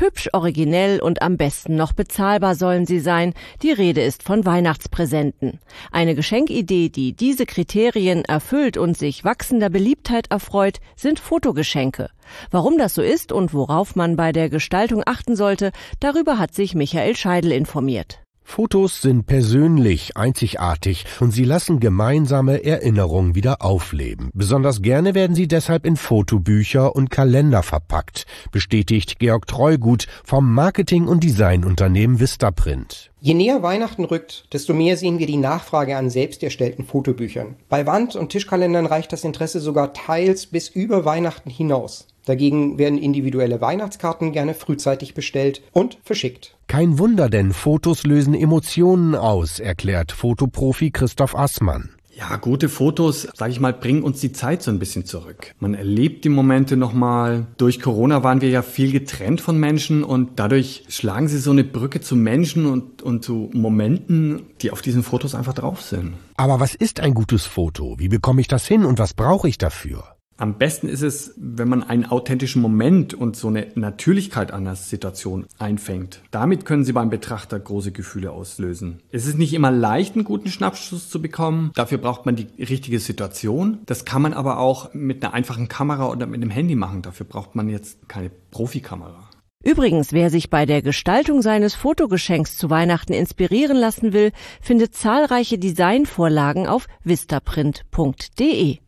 Hübsch, originell und am besten noch bezahlbar sollen sie sein. Die Rede ist von Weihnachtspräsenten. Eine Geschenkidee, die diese Kriterien erfüllt und sich wachsender Beliebtheit erfreut, sind Fotogeschenke. Warum das so ist und worauf man bei der Gestaltung achten sollte, darüber hat sich Michael Scheidel informiert. Fotos sind persönlich, einzigartig und sie lassen gemeinsame Erinnerungen wieder aufleben. Besonders gerne werden sie deshalb in Fotobücher und Kalender verpackt, bestätigt Georg Treugut vom Marketing- und Designunternehmen Vistaprint. Je näher Weihnachten rückt, desto mehr sehen wir die Nachfrage an selbst erstellten Fotobüchern. Bei Wand- und Tischkalendern reicht das Interesse sogar teils bis über Weihnachten hinaus. Dagegen werden individuelle Weihnachtskarten gerne frühzeitig bestellt und verschickt. Kein Wunder, denn Fotos lösen Emotionen aus, erklärt Fotoprofi Christoph Assmann. Ja, gute Fotos, sag ich mal, bringen uns die Zeit so ein bisschen zurück. Man erlebt die Momente nochmal. Durch Corona waren wir ja viel getrennt von Menschen und dadurch schlagen sie so eine Brücke zu Menschen und zu Momenten, die auf diesen Fotos einfach drauf sind. Aber was ist ein gutes Foto? Wie bekomme ich das hin und was brauche ich dafür? Am besten ist es, wenn man einen authentischen Moment und so eine Natürlichkeit an der Situation einfängt. Damit können Sie beim Betrachter große Gefühle auslösen. Es ist nicht immer leicht, einen guten Schnappschuss zu bekommen. Dafür braucht man die richtige Situation. Das kann man aber auch mit einer einfachen Kamera oder mit einem Handy machen. Dafür braucht man jetzt keine Profikamera. Übrigens, wer sich bei der Gestaltung seines Fotogeschenks zu Weihnachten inspirieren lassen will, findet zahlreiche Designvorlagen auf vistaprint.de.